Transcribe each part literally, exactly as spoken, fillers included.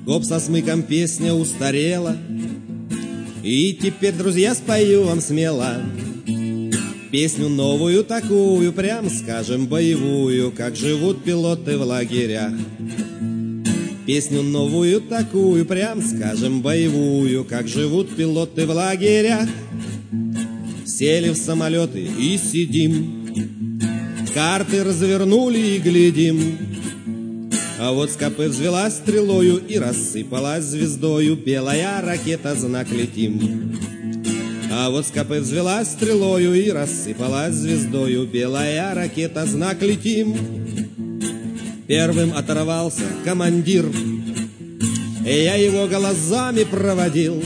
Коп со смыком песня устарела, и теперь, друзья, спою вам смело песню новую такую, прям скажем, боевую, как живут пилоты в лагерях. Песню новую такую, прям скажем, боевую, как живут пилоты в лагерях. Сели в самолеты и сидим, карты развернули и глядим. А вот с КП взвелась стрелою и рассыпалась звездою белая ракета, знак летим. А вот с КП взвелась стрелою и рассыпалась звездою белая ракета, знак летим. Первым оторвался командир, и я его глазами проводил.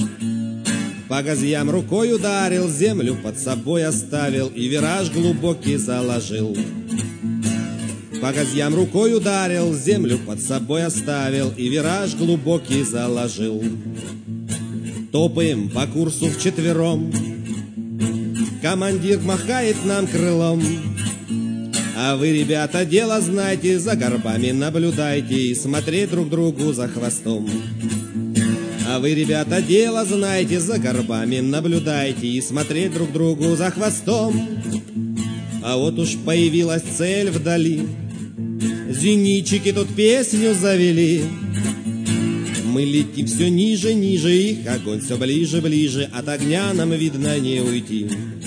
По газьям рукой ударил, землю под собой оставил и вираж глубокий заложил. По газьям рукой ударил, землю под собой оставил и вираж глубокий заложил. Топаем по курсу вчетвером, командир махает нам крылом. А вы, ребята, дело знайте, за горбами наблюдайте и смотреть друг другу за хвостом. А вы, ребята, дело знаете, за горбами наблюдайте и смотреть друг другу за хвостом. А вот уж появилась цель вдали, зенитчики тут песню завели. Мы летим все ниже, ниже, их огонь все ближе, ближе, от огня нам, видно, не уйти.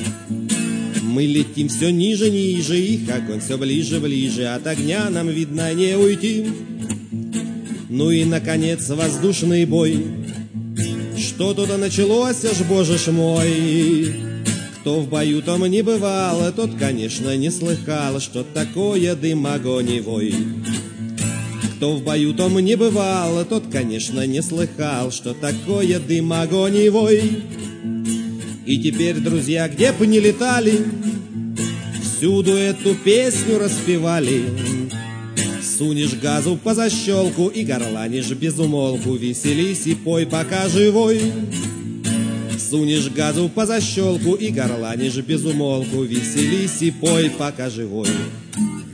Мы летим все ниже, ниже, их огонь все ближе, ближе, от огня нам, видно, не уйти. Ну и, наконец, воздушный бой. Что тут началось, аж боже ж мой. Кто в бою там не бывал, тот, конечно, не слыхал, что такое дым огоневой. Кто в бою там не бывал, тот, конечно, не слыхал, что такое дым огоневой. И теперь, друзья, где б ни летали, всюду эту песню распевали. Сунешь газу по защелку и горланишь без умолку, веселись и пой, пока живой. Сунешь газу по защелку и горланишь без умолку, веселись и пой, пока живой.